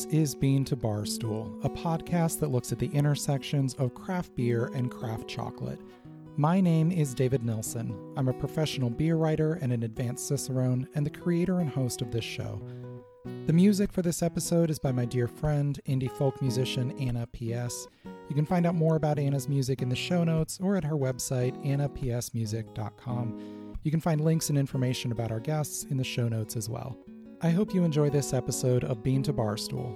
is Bean to Barstool, a podcast that looks at the intersections of craft beer and craft chocolate. My name is David Nilsson. I'm a professional beer writer and an advanced cicerone, and the creator and host of this show. The music for this episode is by my dear friend, indie folk musician Anna P.S. You can find out more about Anna's music in the show notes or at her website, annapsmusic.com. You can find links and information about our guests in the show notes as well. I hope you enjoy this episode of Bean to Barstool.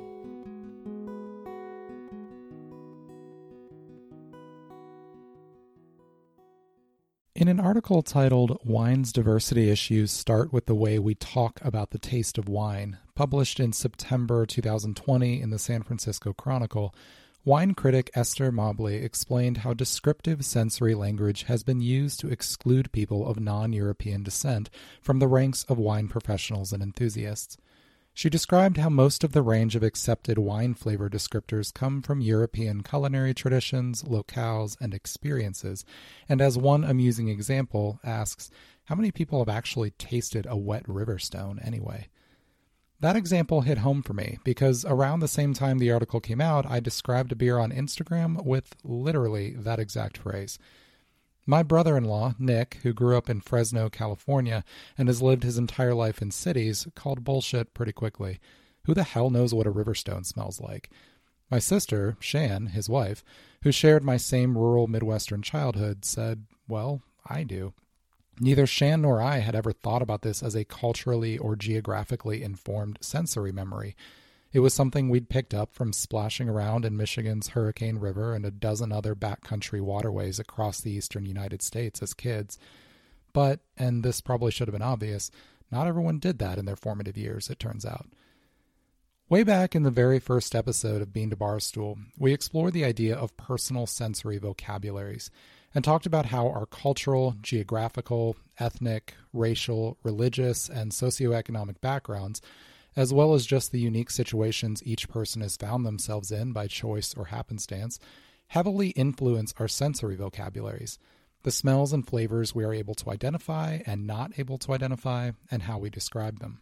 In an article titled Wine's Diversity Issues Start with the Way We Talk About the Taste of Wine, published in September 2020 in the San Francisco Chronicle, wine critic Esther Mobley explained how descriptive sensory language has been used to exclude people of non-European descent from the ranks of wine professionals and enthusiasts. She described how most of the range of accepted wine flavor descriptors come from European culinary traditions, locales, and experiences, and as one amusing example, asks, how many people have actually tasted a wet Riverstone anyway? That example hit home for me because around the same time the article came out, I described a beer on Instagram with literally that exact phrase. My brother-in-law, Nick, who grew up in Fresno, California, and has lived his entire life in cities, called bullshit pretty quickly. Who the hell knows what a Riverstone smells like? My sister, Shan, his wife, who shared my same rural Midwestern childhood, said, well, I do. Neither Shan nor I had ever thought about this as a culturally or geographically informed sensory memory. It was something we'd picked up from splashing around in Michigan's Hurricane River and a dozen other backcountry waterways across the eastern United States as kids. But, and this probably should have been obvious, not everyone did that in their formative years, it turns out. Way back in the very first episode of Bean to Barstool, we explored the idea of personal sensory vocabularies and talked about how our cultural, geographical, ethnic, racial, religious, and socioeconomic backgrounds, as well as just the unique situations each person has found themselves in by choice or happenstance, heavily influence our sensory vocabularies, the smells and flavors we are able to identify and not able to identify, and how we describe them.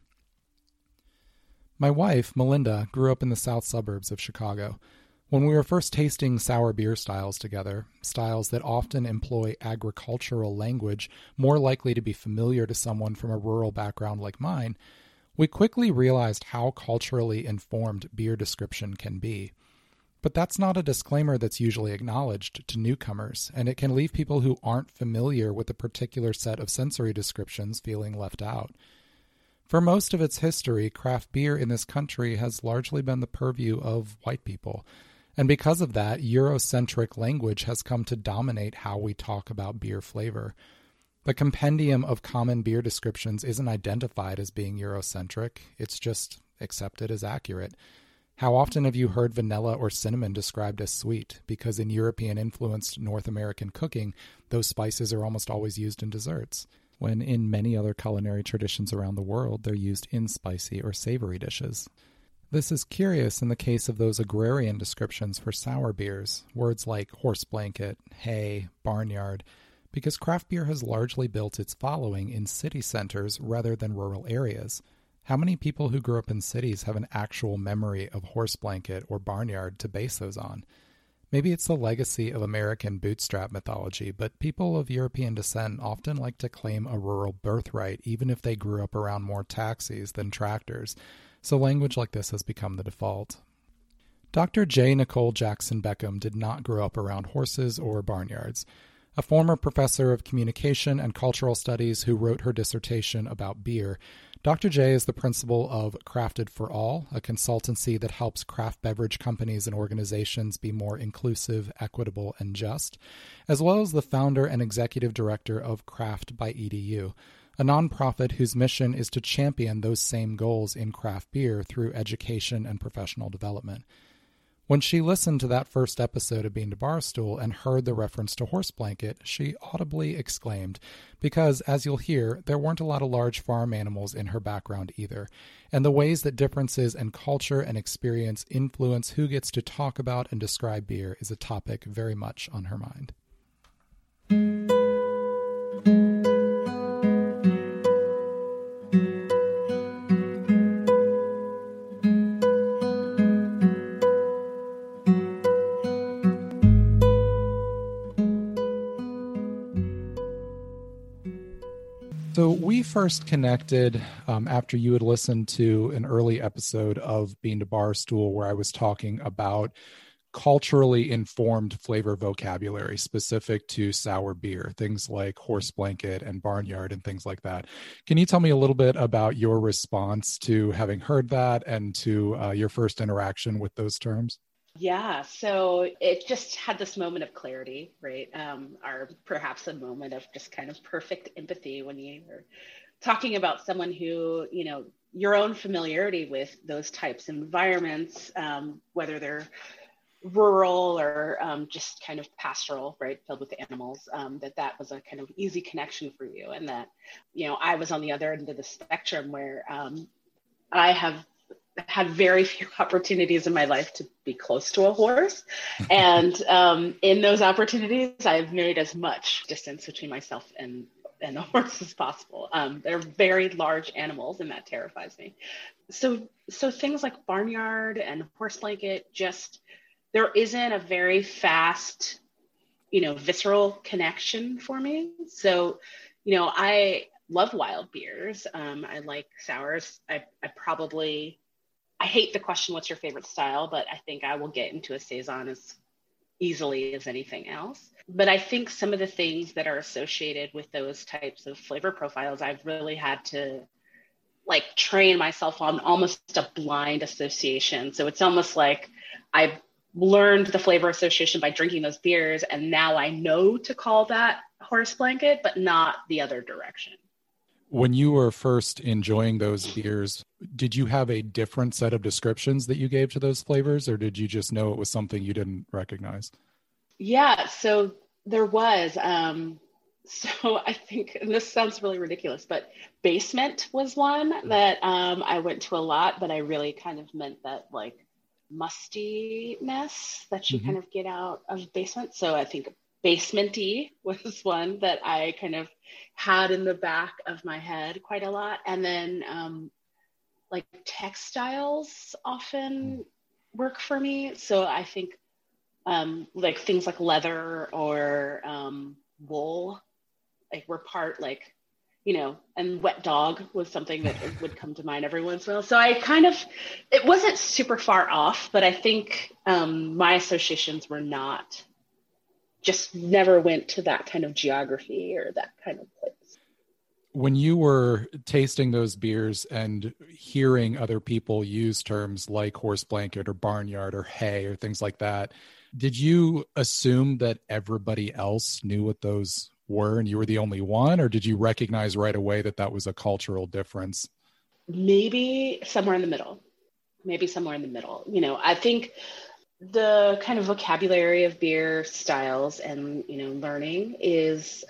My wife, Melinda, grew up in the south suburbs of Chicago. When we were first tasting sour beer styles together, styles that often employ agricultural language more likely to be familiar to someone from a rural background like mine, we quickly realized how culturally informed beer description can be. But that's not a disclaimer that's usually acknowledged to newcomers, and it can leave people who aren't familiar with a particular set of sensory descriptions feeling left out. For most of its history, craft beer in this country has largely been the purview of white people. And because of that, Eurocentric language has come to dominate how we talk about beer flavor. The compendium of common beer descriptions isn't identified as being Eurocentric, it's just accepted as accurate. How often have you heard vanilla or cinnamon described as sweet? Because in European-influenced North American cooking, those spices are almost always used in desserts, when in many other culinary traditions around the world, they're used in spicy or savory dishes. This is curious in the case of those agrarian descriptions for sour beers, words like horse blanket, hay, barnyard, because craft beer has largely built its following in city centers rather than rural areas. How many people who grew up in cities have an actual memory of horse blanket or barnyard to base those on? Maybe it's the legacy of American bootstrap mythology, but people of European descent often like to claim a rural birthright even if they grew up around more taxis than tractors. So language like this has become the default. Dr. J. Nicole Jackson Beckham did not grow up around horses or barnyards. A former professor of communication and cultural studies who wrote her dissertation about beer, Dr. J is the principal of Crafted for All, a consultancy that helps craft beverage companies and organizations be more inclusive, equitable, and just, as well as the founder and executive director of Craft by EDU, a nonprofit whose mission is to champion those same goals in craft beer through education and professional development. When she listened to that first episode of Bean to Barstool and heard the reference to horse blanket, she audibly exclaimed, because, as you'll hear, there weren't a lot of large farm animals in her background either, and the ways that differences in culture and experience influence who gets to talk about and describe beer is a topic very much on her mind. we first connected after you had listened to an early episode of Bean to Barstool where I was talking about culturally informed flavor vocabulary specific to sour beer, things like horse blanket and barnyard and things like that. Can you tell me a little bit about your response to having heard that and to your first interaction with those terms? Yeah, so it just had this moment of clarity, right? Or perhaps a moment of just kind of perfect empathy when you were talking about someone who, your own familiarity with those types of environments, whether they're rural or just kind of pastoral, right, filled with animals, that was a kind of easy connection for you. And that, I was on the other end of the spectrum where I have had very few opportunities in my life to be close to a horse. And in those opportunities, I've made as much distance between myself and the horse as possible. They're very large animals, and that terrifies me. So things like barnyard and horse blanket, there isn't a very fast, visceral connection for me. So, I love wild beers. I like sours. I hate the question, what's your favorite style? But I think I will get into a Saison as easily as anything else. But I think some of the things that are associated with those types of flavor profiles, I've really had to train myself on almost a blind association. So it's almost like I've learned the flavor association by drinking those beers. And now I know to call that horse blanket, but not the other direction. When you were first enjoying those beers, did you have a different set of descriptions that you gave to those flavors, or did you just know it was something you didn't recognize? Yeah, so there was. So I think, and this sounds really ridiculous, but basement was one that I went to a lot, but I really kind of meant that mustiness that you kind of get out of basement. So I think basementy was one that I kind of had in the back of my head quite a lot. And then textiles often work for me. So I think things like leather or wool, were part and wet dog was something that would come to mind every once in a while. So it wasn't super far off, but I think my associations were never went to that kind of geography or that kind of place. When you were tasting those beers and hearing other people use terms like horse blanket or barnyard or hay or things like that, did you assume that everybody else knew what those were and you were the only one, or did you recognize right away that that was a cultural difference? Maybe somewhere in the middle. I think the kind of vocabulary of beer styles and, learning is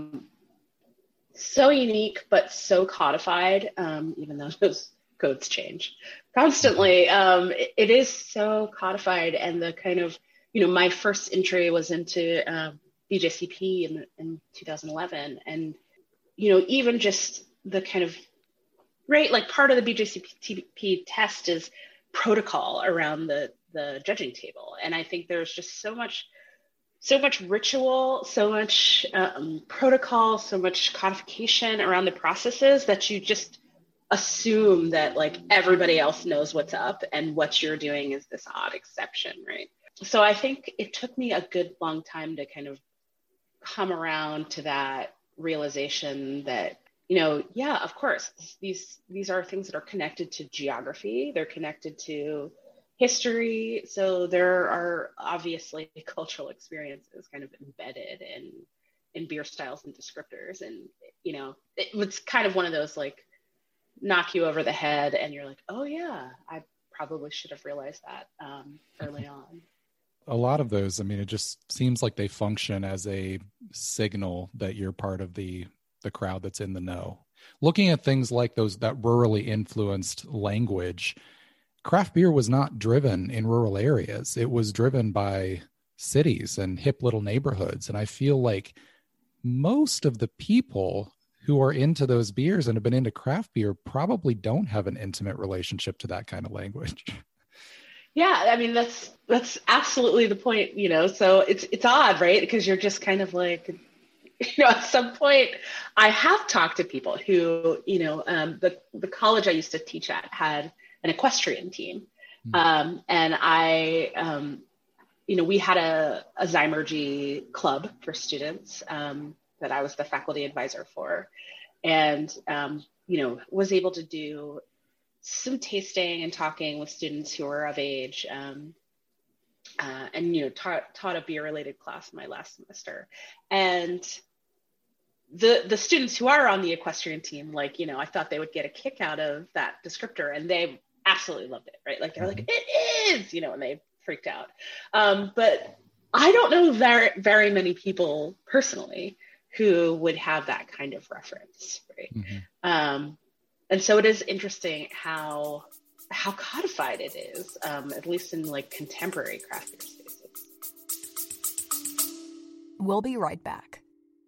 so unique, but so codified, even though those codes change constantly. It is so codified, and the kind of, my first entry was into BJCP in 2011. And, even just the kind of, right, part of the BJCP test is protocol around the judging table. And I think there's just so much ritual, so much protocol, so much codification around the processes that you just assume that everybody else knows what's up and what you're doing is this odd exception, right? So I think it took me a good long time to kind of come around to that realization that, yeah, of course, these are things that are connected to geography. They're connected to history. So there are obviously cultural experiences kind of embedded in beer styles and descriptors. And, it was kind of one of those knock you over the head and you're like, oh yeah, I probably should have realized that early on. A lot of those, it just seems like they function as a signal that you're part of the crowd that's in the know. Looking at things like that rurally influenced language, craft beer was not driven in rural areas. It was driven by cities and hip little neighborhoods. And I feel like most of the people who are into those beers and have been into craft beer probably don't have an intimate relationship to that kind of language. Yeah, that's absolutely the point, so it's odd, right? Because you're just kind of at some point, I have talked to people who, the college I used to teach at had an equestrian team. And we had a Zymergy club for students that I was the faculty advisor for, and, was able to do some tasting and talking with students who were of age, and taught a beer related class in my last semester. And the students who are on the equestrian team, I thought they would get a kick out of that descriptor, and they absolutely loved it, right? Like they're like, it is, and they freaked out. But I don't know very many people personally who would have that kind of reference, right? And so it is interesting how codified it is, at least in contemporary craft beer spaces. We'll be right back.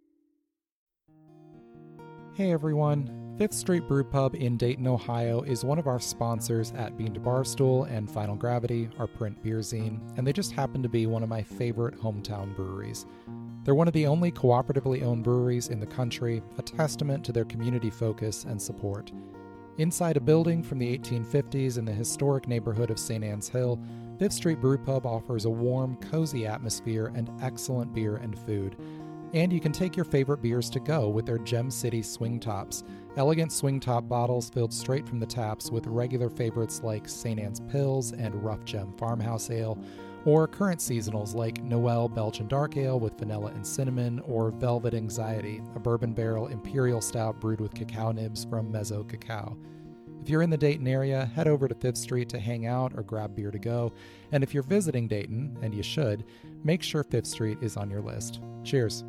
Hey everyone, Fifth Street Brew Pub in Dayton, Ohio is one of our sponsors at Bean to Barstool and Final Gravity, our print beer zine, and they just happen to be one of my favorite hometown breweries. They're one of the only cooperatively owned breweries in the country, a testament to their community focus and support. Inside a building from the 1850s in the historic neighborhood of St. Anne's Hill, Fifth Street Brew Pub offers a warm, cozy atmosphere and excellent beer and food. And you can take your favorite beers to go with their Gem City swing tops, elegant swing top bottles filled straight from the taps with regular favorites like St. Anne's Pils and Rough Gem Farmhouse Ale, or current seasonals like Noel Belgian Dark Ale with vanilla and cinnamon, or Velvet Anxiety, a bourbon barrel imperial stout brewed with cacao nibs from Mezzo Cacao. If you're in the Dayton area, head over to Fifth Street to hang out or grab beer to go. And if you're visiting Dayton, and you should, make sure Fifth Street is on your list. Cheers.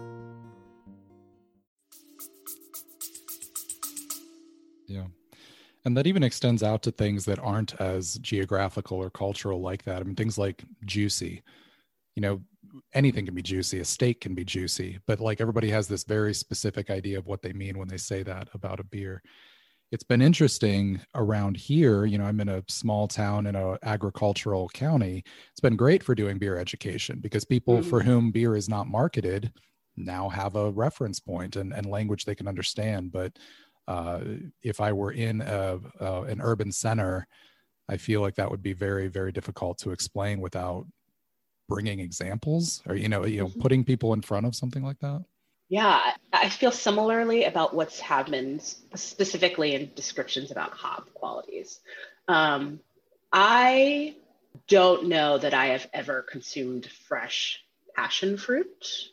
Yeah. And that even extends out to things that aren't as geographical or cultural like that. I mean, things like juicy. Anything can be juicy. A steak can be juicy. But everybody has this very specific idea of what they mean when they say that about a beer. It's been interesting around here. I'm in a small town in an agricultural county. It's been great for doing beer education because people for whom beer is not marketed now have a reference point and language they can understand. But if I were in an urban center, I feel like that would be very, very difficult to explain without bringing examples or, putting people in front of something like that. Yeah, I feel similarly about what's happened specifically in descriptions about hop qualities. I don't know that I have ever consumed fresh passion fruit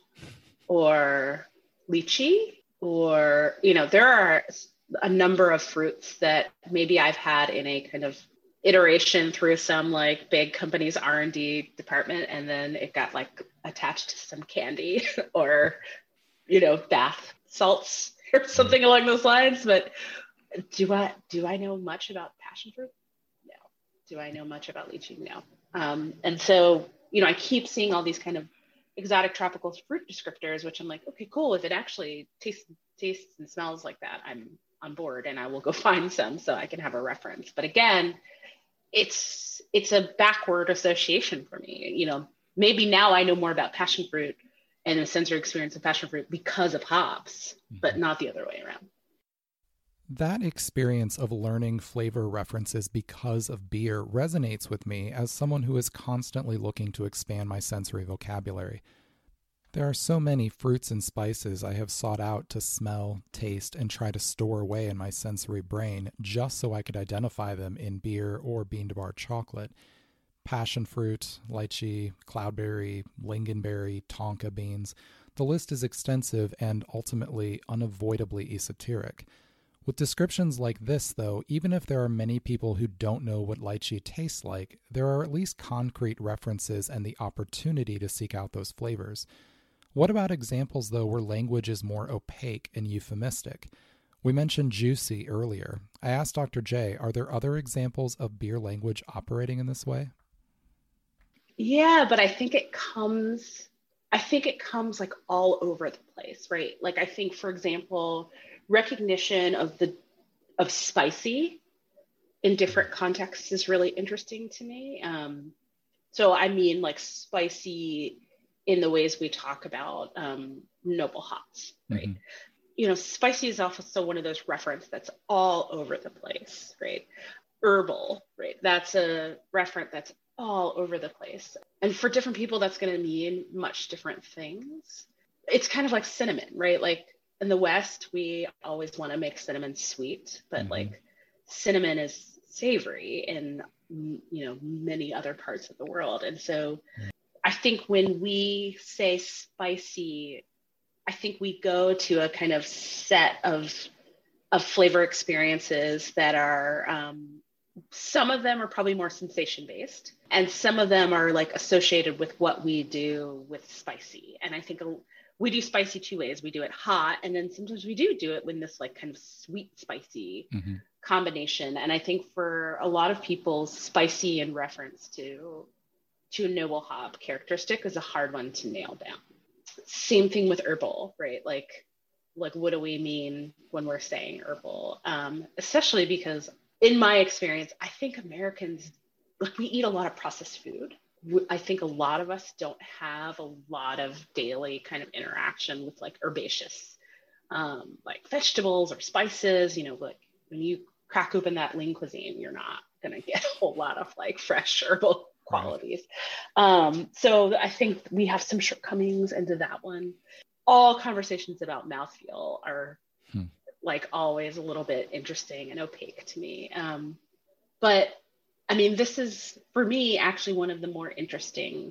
or lychee, or, there are a number of fruits that maybe I've had in a kind of iteration through some big company's R&D department, and then it got attached to some candy or bath salts or something along those lines. But do I know much about passion fruit? No. Do I know much about lychee? No. And so, I keep seeing all these kind of exotic tropical fruit descriptors, which I'm like, okay, cool. If it actually tastes and smells like that, I'm on board, and I will go find some so I can have a reference. But again, it's a backward association for me. Maybe now I know more about passion fruit and the sensory experience of passion fruit because of hops, but not the other way around. That experience of learning flavor references because of beer resonates with me as someone who is constantly looking to expand my sensory vocabulary. There are so many fruits and spices I have sought out to smell, taste, and try to store away in my sensory brain just so I could identify them in beer or bean-to-bar chocolate. Passion fruit, lychee, cloudberry, lingonberry, tonka beans. The list is extensive and ultimately unavoidably esoteric. With descriptions like this, though, even if there are many people who don't know what lychee tastes like, there are at least concrete references and the opportunity to seek out those flavors. What about examples, though, where language is more opaque and euphemistic? We mentioned juicy earlier. I asked Dr. J, are there other examples of beer language operating in this way? Yeah, but I think it comes all over the place, right? I think, for example, recognition of spicy in different contexts is really interesting to me. So I mean, spicy in the ways we talk about noble hops, right? Mm-hmm. Spicy is also one of those references that's all over the place, right? Herbal, right? That's a reference that's all over the place. And for different people, that's going to mean much different things. It's kind of like cinnamon, right? Like in the West, we always want to make cinnamon sweet, but like cinnamon is savory in, many other parts of the world. And so I think when we say spicy, I think we go to a kind of set of flavor experiences that are, some of them are probably more sensation based, and some of them are like associated with what we do with spicy. And I think we do spicy two ways. We do it hot, and then sometimes we do it with this like kind of sweet spicy combination. And I think for a lot of people, spicy in reference to a noble hop characteristic is a hard one to nail down. Same thing with herbal, right? Like what do we mean when we're saying herbal? Especially because in my experience, I think Americans, we eat a lot of processed food. I think a lot of us don't have a lot of daily kind of interaction with like herbaceous, like vegetables or spices. Like when you crack open that lean cuisine, you're not going to get a whole lot of like fresh herbal qualities. So I think we have some shortcomings into that one. All conversations about mouthfeel are like always a little bit interesting and opaque to me. But I mean, this is for me actually one of the more interesting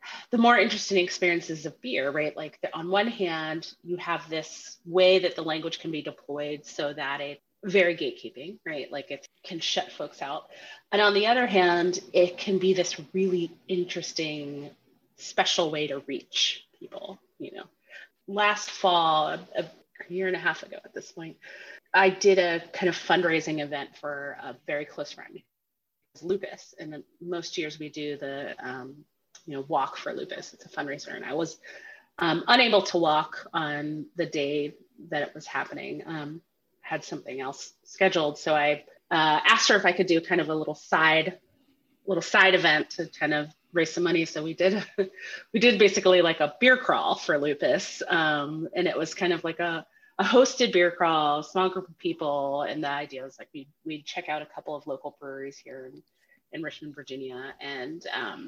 experiences of beer, right? Like on one hand, you have this way that the language can be deployed so that it's very gatekeeping, right? Like it can shut folks out. And on the other hand, it can be this really interesting, special way to reach people, Last fall, a year and a half ago at this point, I did a kind of fundraising event for a very close friend, lupus. And most years we do the, walk for lupus. It's a fundraiser. And I was unable to walk on the day that it was happening. Had something else scheduled. So I asked her if I could do kind of a little side event to kind of raise some money. So we did basically like a beer crawl for lupus. And it was kind of like a hosted beer crawl, small group of people. And the idea was like, we'd check out a couple of local breweries here in Richmond, Virginia. And,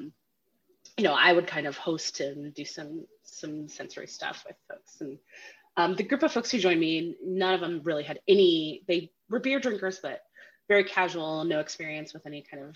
I would kind of host and do some sensory stuff with folks. And the group of folks who joined me, none of them really had they were beer drinkers, but very casual, no experience with any kind of,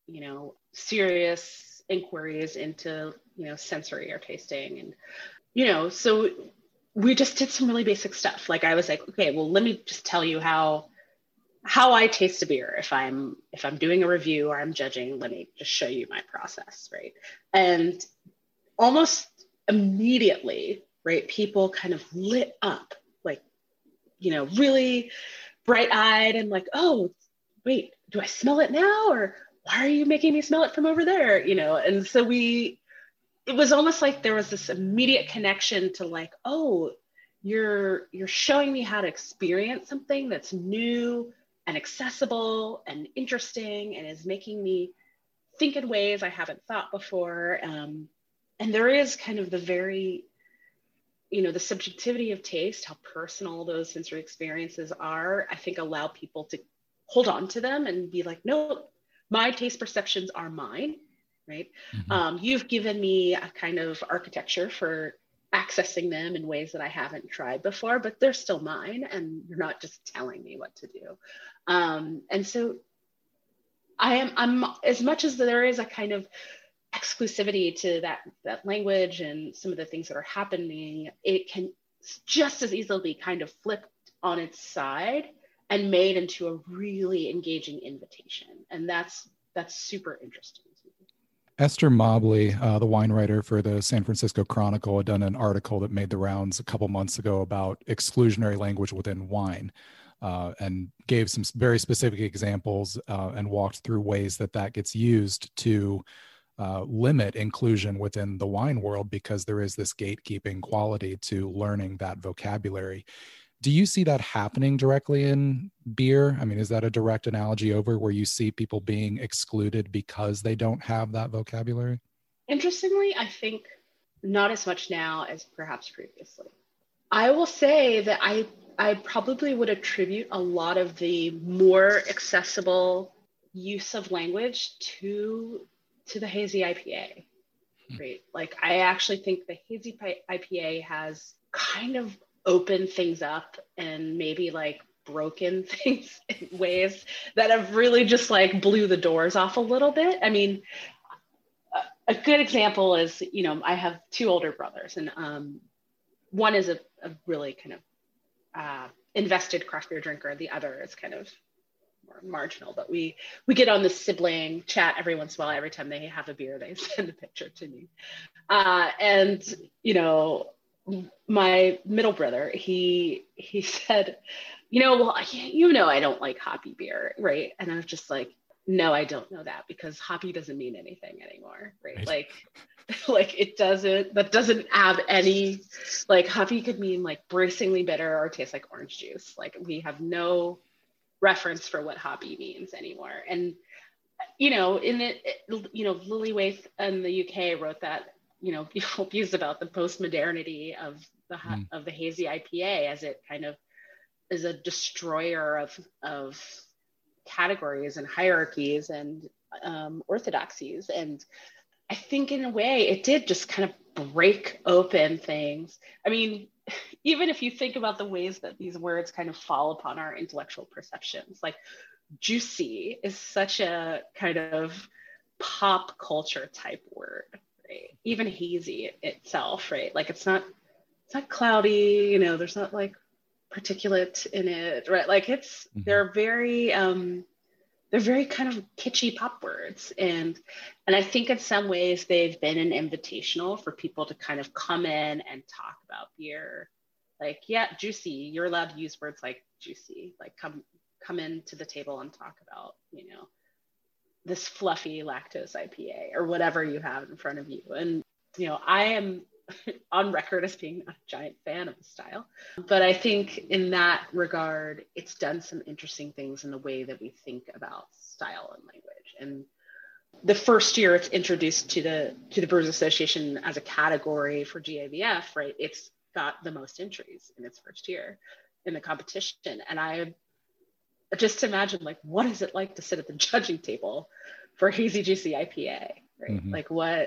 serious inquiries into, sensory or tasting. And, so we just did some really basic stuff. Like I was like, okay, well, let me just tell you how I taste a beer. If I'm doing a review or I'm judging, let me just show you my process, right? And almost immediately, right, people kind of lit up, like, really bright-eyed and like, oh, wait, do I smell it now? Or why are you making me smell it from over there? And so it was almost like there was this immediate connection to like, oh, you're showing me how to experience something that's new and accessible and interesting and is making me think in ways I haven't thought before. And there is kind of the very, the subjectivity of taste, how personal those sensory experiences are, I think allow people to hold on to them and be like, no, my taste perceptions are mine, right? You've given me a kind of architecture for accessing them in ways that I haven't tried before, but they're still mine, and you're not just telling me what to do. And so I'm as much as there is a kind of exclusivity to that language and some of the things that are happening, it can just as easily be kind of flipped on its side and made into a really engaging invitation. And that's super interesting to me. Esther Mobley, the wine writer for the San Francisco Chronicle, had done an article that made the rounds a couple months ago about exclusionary language within wine, and gave some very specific examples and walked through ways that gets used to limit inclusion within the wine world, because there is this gatekeeping quality to learning that vocabulary. Do you see that happening directly in beer? I mean, is that a direct analogy over where you see people being excluded because they don't have that vocabulary? Interestingly, I think not as much now as perhaps previously. I will say that I probably would attribute a lot of the more accessible use of language to the hazy IPA, right? Like I actually think the hazy IPA has kind of opened things up and maybe like broken things in ways that have really just like blew the doors off a little bit. I mean, a good example is, you know, I have two older brothers, and one is a really kind of invested craft beer drinker. The other is kind of more marginal, but we get on the sibling chat every once in a while. Every time they have a beer, they send a picture to me. And, you know, my middle brother, he said, you know, well, you know, I don't like hoppy beer, right? And I was just like, no, I don't know that, because hoppy doesn't mean anything anymore, right? Like it doesn't, that doesn't have any, like hoppy could mean like bracingly bitter or taste like orange juice. Like we have no reference for what hoppy means anymore. And, you know, you know, Lily Waith in the UK wrote that, you know, beautiful piece about the post-modernity of the hazy IPA, as it kind of is a destroyer of categories and hierarchies and orthodoxies. And I think in a way it did just kind of break open things. I mean, even if you think about the ways that these words kind of fall upon our intellectual perceptions, like juicy is such a kind of pop culture type word, right? Even hazy itself, right? Like it's not cloudy, you know, there's not like particulate in it, right? Like it's, they're very kind of kitschy pop words. And I think in some ways they've been an invitational for people to kind of come in and talk about beer. Like, yeah, juicy, you're allowed to use words like juicy, like come into the table and talk about, you know, this fluffy lactose IPA or whatever you have in front of you. And, you know, I am on record as being a giant fan of the style, but I think in that regard, it's done some interesting things in the way that we think about style and language. And the first year it's introduced to the Brewers Association as a category for GABF, right? It's got the most entries in its first year in the competition. And I just imagine, like, what is it like to sit at the judging table for hazy juicy IPA, right? Like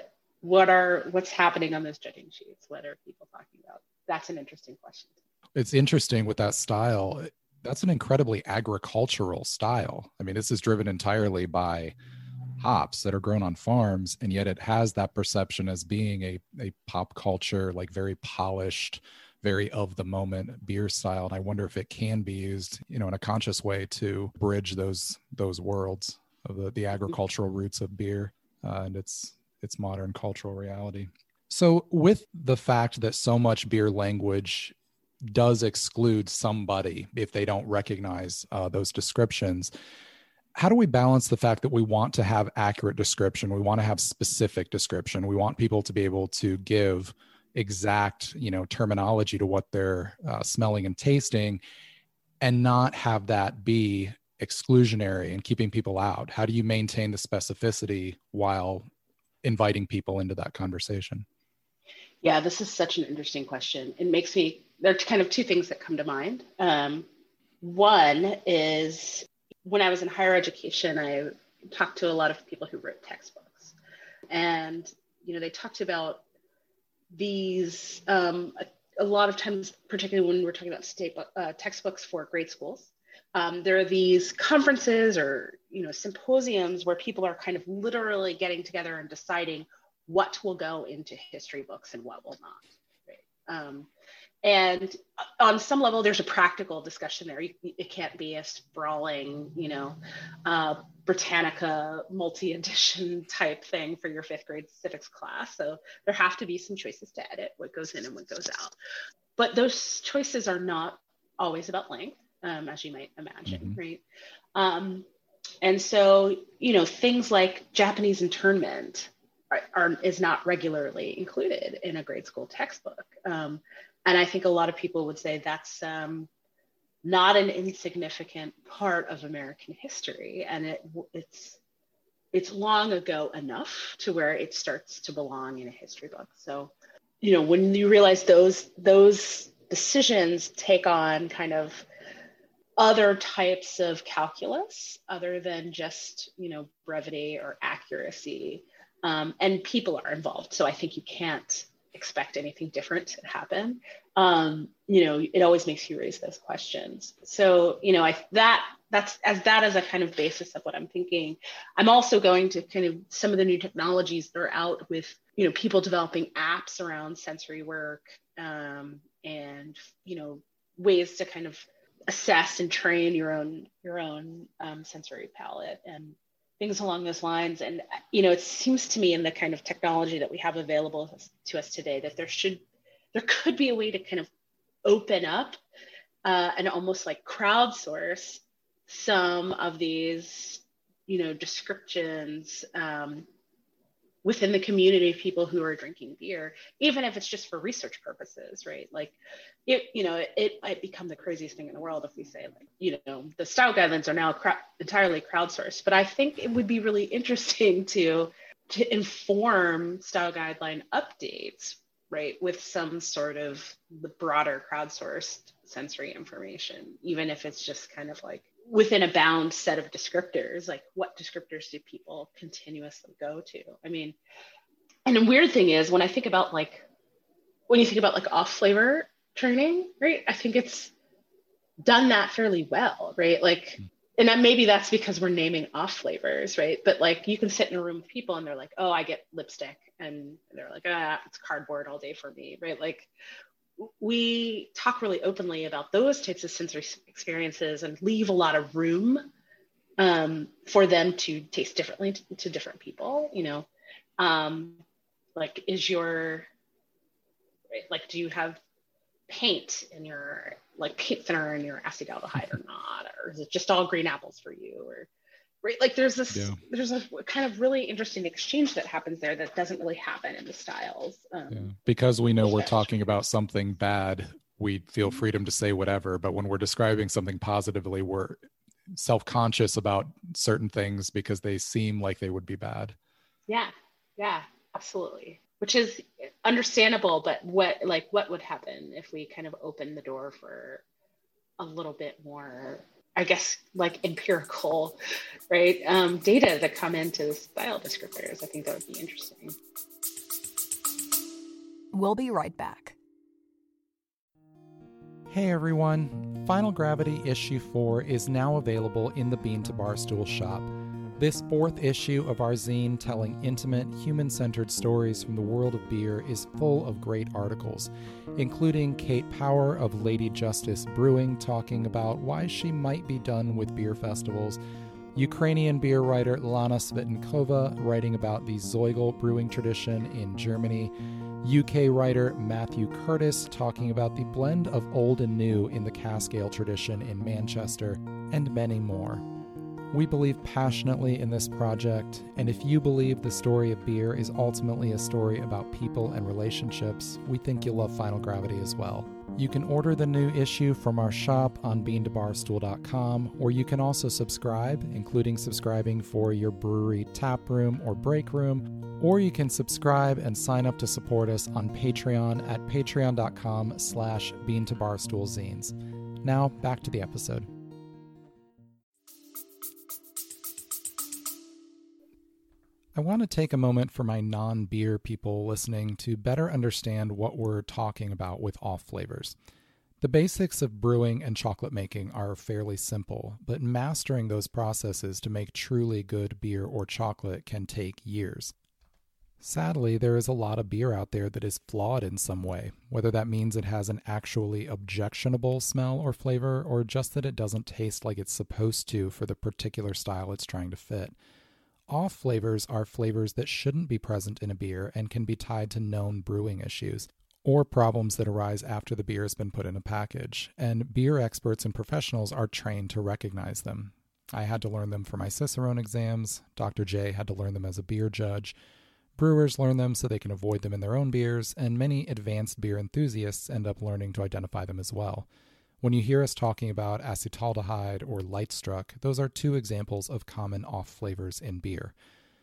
what's happening on those judging sheets? What are people talking about? That's an interesting question. It's interesting with that style. That's an incredibly agricultural style. I mean, this is driven entirely by hops that are grown on farms, and yet it has that perception as being a pop culture, like very polished, very of the moment beer style. And I wonder if it can be used, you know, in a conscious way to bridge those worlds of the agricultural roots of beer and its modern cultural reality. So with the fact that so much beer language does exclude somebody if they don't recognize those descriptions, how do we balance the fact that we want to have accurate description? We want to have specific description. We want people to be able to give exact, you know, terminology to what they're smelling and tasting, and not have that be exclusionary and keeping people out. How do you maintain the specificity while inviting people into that conversation? Yeah, this is such an interesting question. It makes me, there are kind of two things that come to mind. One is when I was in higher education, I talked to a lot of people who wrote textbooks, and, you know, they talked about these, a lot of times, particularly when we're talking about textbooks for grade schools, there are these conferences or, you know, symposiums where people are kind of literally getting together and deciding what will go into history books and what will not, right? And on some level, there's a practical discussion there. It can't be a sprawling, you know, Britannica multi-edition type thing for your fifth grade civics class. So there have to be some choices to edit what goes in and what goes out. But those choices are not always about length, as you might imagine, right? And so, you know, things like Japanese internment is not regularly included in a grade school textbook. And I think a lot of people would say that's not an insignificant part of American history. And it's long ago enough to where it starts to belong in a history book. So when you realize those decisions take on kind of other types of calculus other than just, brevity or accuracy, and people are involved. So I think you can't expect anything different to happen. It always makes you raise those questions. So, that's as a kind of basis of what I'm thinking. I'm also going to kind of some of the new technologies that are out with, people developing apps around sensory work, and, ways to kind of assess and train your own sensory palette and things along those lines. And, it seems to me in the kind of technology that we have available to us today that there could be a way to kind of open up and almost like crowdsource some of these, descriptions within the community of people who are drinking beer, even if it's just for research purposes, right? Like, it might become the craziest thing in the world if we say, like, the style guidelines are now entirely crowdsourced. But I think it would be really interesting to inform style guideline updates, right, with some sort of the broader crowdsourced sensory information, even if it's just kind of like within a bound set of descriptors, like what descriptors do people continuously go to? I mean, and the weird thing is when you think about like off flavor training, right? I think it's done that fairly well, right? Like, and then maybe that's because we're naming off flavors, right? But like you can sit in a room with people and they're like, oh, I get lipstick. And they're like, it's cardboard all day for me, right? Like, we talk really openly about those types of sensory experiences and leave a lot of room for them to taste differently to different people, like do you have paint in your paint thinner in your acetaldehyde or not, or is it just all green apples for you, or right? Like there's a kind of really interesting exchange that happens there that doesn't really happen in the styles. Because we know we're talking about something bad, we feel freedom to say whatever. But when we're describing something positively, we're self-conscious about certain things because they seem like they would be bad. Yeah, absolutely. Which is understandable, but what would happen if we kind of open the door for a little bit more, I guess, like empirical, right, data that come into style descriptors? I think that would be interesting. We'll be right back. Hey everyone, Final Gravity Issue 4 is now available in the Bean to Barstool shop. This fourth issue of our zine telling intimate, human-centered stories from the world of beer is full of great articles, including Kate Power of Lady Justice Brewing talking about why she might be done with beer festivals, Ukrainian beer writer Lana Svitenkova writing about the Zeugel brewing tradition in Germany, UK writer Matthew Curtis talking about the blend of old and new in the cask ale tradition in Manchester, and many more. We believe passionately in this project, and if you believe the story of beer is ultimately a story about people and relationships, we think you'll love Final Gravity as well. You can order the new issue from our shop on beantobarstool.com, or you can also subscribe, including subscribing for your brewery tap room or break room, or you can subscribe and sign up to support us on Patreon at patreon.com/beantobarstoolzines. Now, back to the episode. I want to take a moment for my non-beer people listening to better understand what we're talking about with off flavors. The basics of brewing and chocolate making are fairly simple, but mastering those processes to make truly good beer or chocolate can take years. Sadly, there is a lot of beer out there that is flawed in some way, whether that means it has an actually objectionable smell or flavor, or just that it doesn't taste like it's supposed to for the particular style it's trying to fit. Off flavors are flavors that shouldn't be present in a beer and can be tied to known brewing issues, or problems that arise after the beer has been put in a package, and beer experts and professionals are trained to recognize them. I had to learn them for my Cicerone exams, Dr. J had to learn them as a beer judge, brewers learn them so they can avoid them in their own beers, and many advanced beer enthusiasts end up learning to identify them as well. When you hear us talking about acetaldehyde or light struck, those are two examples of common off flavors in beer.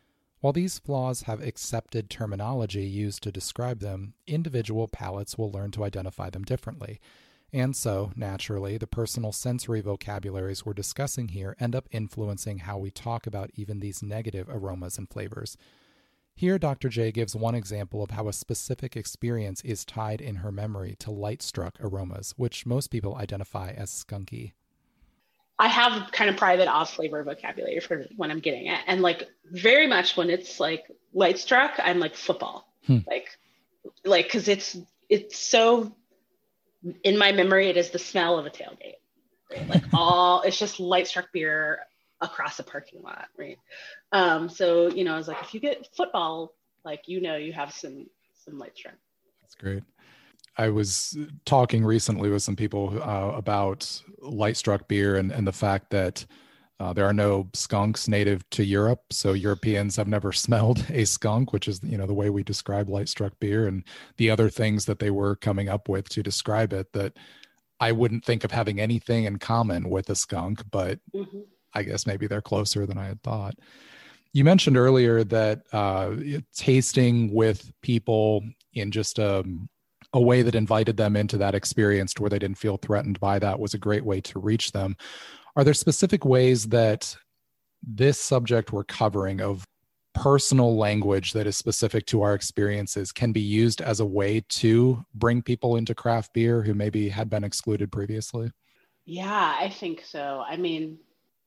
While these flaws have accepted terminology used to describe them, individual palates will learn to identify them differently. And so, naturally, the personal sensory vocabularies we're discussing here end up influencing how we talk about even these negative aromas and flavors. Here, Dr. J gives one example of how a specific experience is tied in her memory to light-struck aromas, which most people identify as skunky. I have kind of private off flavor vocabulary for when I'm getting it. And like very much when it's like light struck, I'm like football. Like, cause it's so in my memory, it is the smell of a tailgate, right? Like it's just light struck beer across a parking lot. Right. So, I was like, if you get football, like, you have some light struck. That's great. I was talking recently with some people about light struck beer and the fact that there are no skunks native to Europe. So Europeans have never smelled a skunk, which is, the way we describe light struck beer, and the other things that they were coming up with to describe it that I wouldn't think of having anything in common with a skunk, but I guess maybe they're closer than I had thought. You mentioned earlier that tasting with people in just a way that invited them into that experience to where they didn't feel threatened by that was a great way to reach them. Are there specific ways that this subject we're covering of personal language that is specific to our experiences can be used as a way to bring people into craft beer who maybe had been excluded previously? Yeah, I think so. I mean,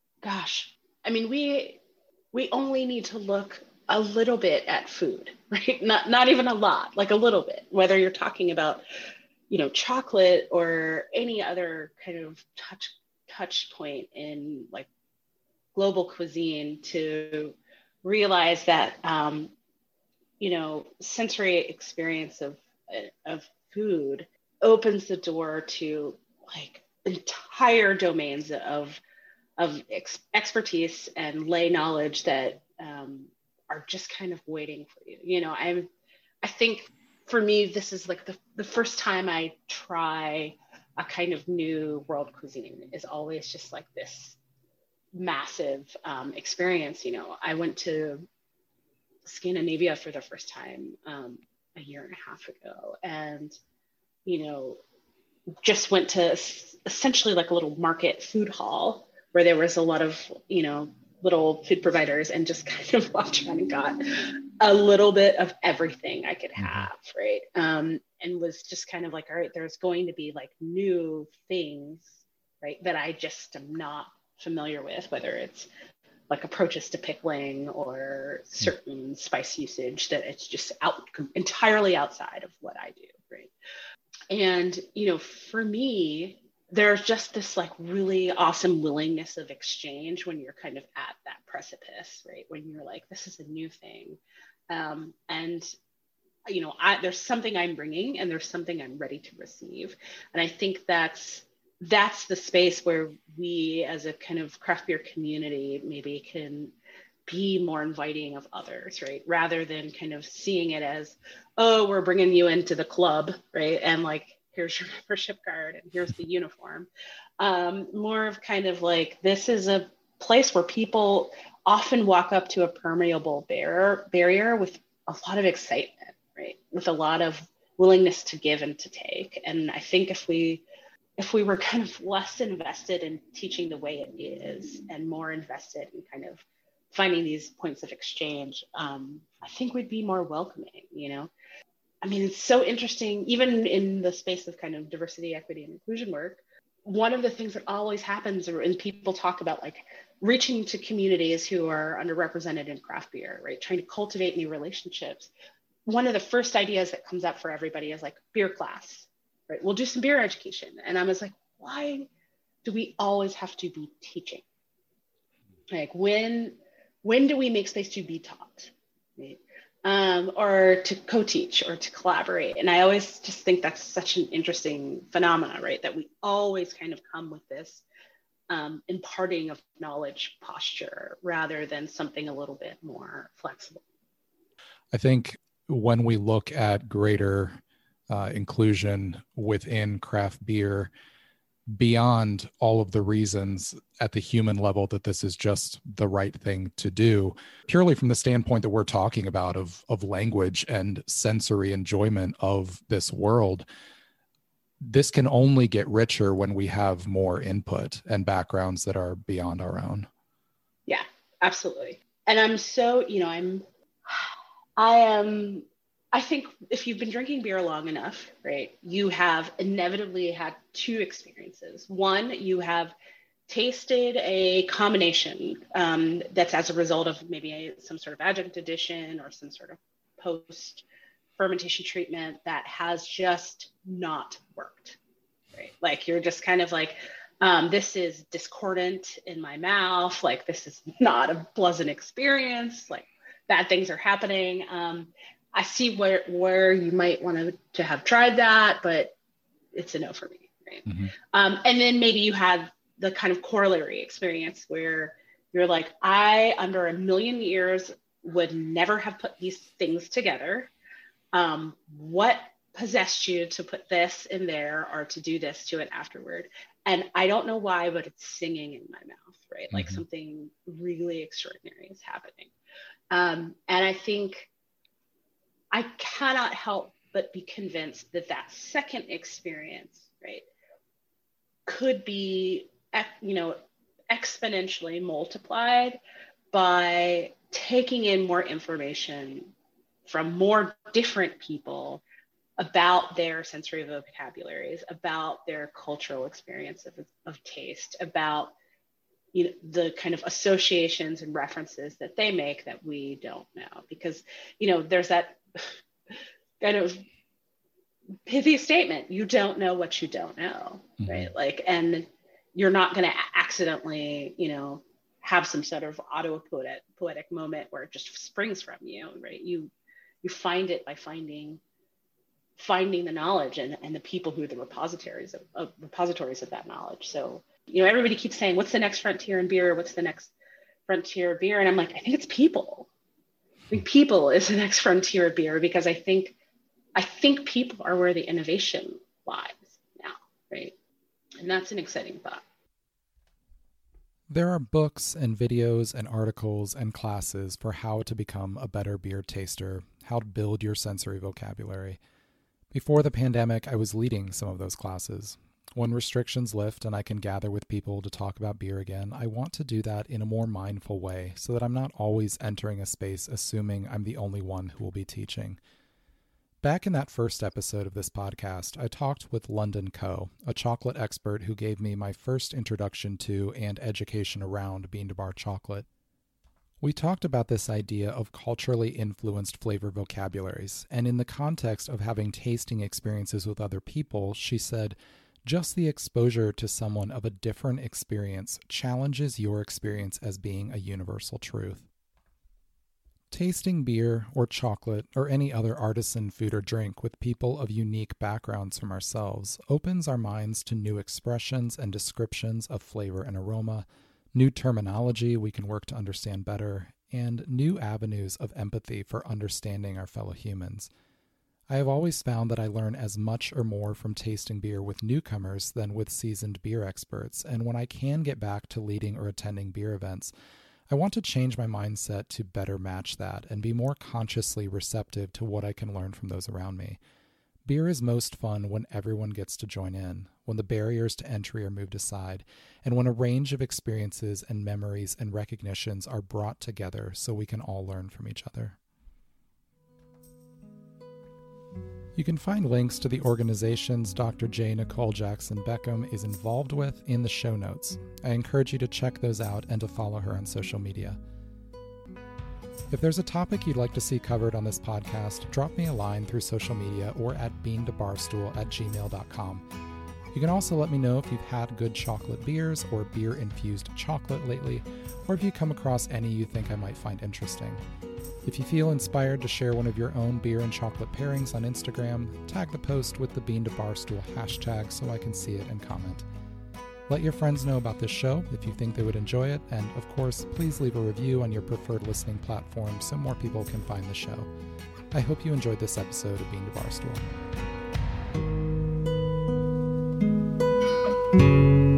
we only need to look a little bit at food, right? Not even a lot, like a little bit, whether you're talking about, chocolate or any other kind of touch point in like global cuisine, to realize that, sensory experience of food opens the door to like entire domains of expertise and lay knowledge that, are just kind of waiting for you. I think for me, this is like the first time I try a kind of new world cuisine is always just like this massive experience. I went to Scandinavia for the first time a year and a half ago, and, just went to essentially like a little market food hall where there was a lot of, little food providers, and just kind of walked around and got a little bit of everything I could have, right? And was just kind of like, all right, there's going to be like new things, right, that I just am not familiar with, whether it's like approaches to pickling or certain spice usage that it's just entirely outside of what I do, right? And, for me, there's just this like really awesome willingness of exchange when you're kind of at that precipice, right? When you're like, this is a new thing. And, there's something I'm bringing and there's something I'm ready to receive. And I think that's the space where we as a kind of craft beer community maybe can be more inviting of others, right? Rather than kind of seeing it as, oh, we're bringing you into the club, right? And like, here's your membership card and here's the uniform. More of kind of like, this is a place where people often walk up to a permeable barrier with a lot of excitement, right? With a lot of willingness to give and to take. And I think if we were kind of less invested in teaching the way it is and more invested in kind of finding these points of exchange, I think we'd be more welcoming, it's so interesting, even in the space of kind of diversity, equity, and inclusion work. One of the things that always happens when people talk about like reaching to communities who are underrepresented in craft beer, right? Trying to cultivate new relationships. One of the first ideas that comes up for everybody is like beer class, right? We'll do some beer education. And I was like, why do we always have to be teaching? Like when do we make space to be taught, right? Or to co-teach or to collaborate. And I always just think that's such an interesting phenomena, right? That we always kind of come with this imparting of knowledge posture rather than something a little bit more flexible. I think when we look at greater inclusion within craft beer, beyond all of the reasons at the human level that this is just the right thing to do, purely from the standpoint that we're talking about of language and sensory enjoyment of this world, this can only get richer when we have more input and backgrounds that are beyond our own. Yeah, absolutely. And I'm so, I think if you've been drinking beer long enough, right, you have inevitably had two experiences. One, you have tasted a combination that's as a result of maybe some sort of adjunct addition or some sort of post fermentation treatment that has just not worked, right? Like you're just kind of like, this is discordant in my mouth. Like this is not a pleasant experience. Like bad things are happening. I see where you might want to have tried that, but it's a no for me, right? Mm-hmm. And then maybe you have the kind of corollary experience where you're like, I, under a million years, would never have put these things together. What possessed you to put this in there or to do this to it afterward? And I don't know why, but it's singing in my mouth, right? Mm-hmm. Like something really extraordinary is happening. And I think I cannot help but be convinced that that second experience, right, could be, exponentially multiplied by taking in more information from more different people about their sensory vocabularies, about their cultural experience of taste, about the kind of associations and references that they make that we don't know. Because, there's that kind of pithy statement, you don't know what you don't know, mm-hmm. right? Like, and you're not going to accidentally, have some sort of poetic moment where it just springs from you, right? You find it by finding the knowledge and the people who are the repositories of that knowledge. So, everybody keeps saying, what's the next frontier in beer? What's the next frontier of beer? And I'm like, I think it's people. I think people is the next frontier of beer, because I think people are where the innovation lies now, right? And that's an exciting thought. There are books and videos and articles and classes for how to become a better beer taster, how to build your sensory vocabulary. Before the pandemic, I was leading some of those classes. When restrictions lift and I can gather with people to talk about beer again, I want to do that in a more mindful way so that I'm not always entering a space assuming I'm the only one who will be teaching. Back in that first episode of this podcast, I talked with London Coe, a chocolate expert who gave me my first introduction to and education around bean to bar chocolate. We talked about this idea of culturally influenced flavor vocabularies, and in the context of having tasting experiences with other people, she said, just the exposure to someone of a different experience challenges your experience as being a universal truth. Tasting beer or chocolate or any other artisan food or drink with people of unique backgrounds from ourselves opens our minds to new expressions and descriptions of flavor and aroma, new terminology we can work to understand better, and new avenues of empathy for understanding our fellow humans. I have always found that I learn as much or more from tasting beer with newcomers than with seasoned beer experts, and when I can get back to leading or attending beer events, I want to change my mindset to better match that and be more consciously receptive to what I can learn from those around me. Beer is most fun when everyone gets to join in, when the barriers to entry are moved aside, and when a range of experiences and memories and recognitions are brought together so we can all learn from each other. You can find links to the organizations Dr. J. Nicole Jackson Beckham is involved with in the show notes. I encourage you to check those out and to follow her on social media. If there's a topic you'd like to see covered on this podcast, drop me a line through social media or at beantobarstool@gmail.com. You can also let me know if you've had good chocolate beers or beer-infused chocolate lately, or if you come across any you think I might find interesting. If you feel inspired to share one of your own beer and chocolate pairings on Instagram, tag the post with the Bean to Barstool hashtag so I can see it and comment. Let your friends know about this show if you think they would enjoy it, and of course, please leave a review on your preferred listening platform so more people can find the show. I hope you enjoyed this episode of Bean to Barstool. you.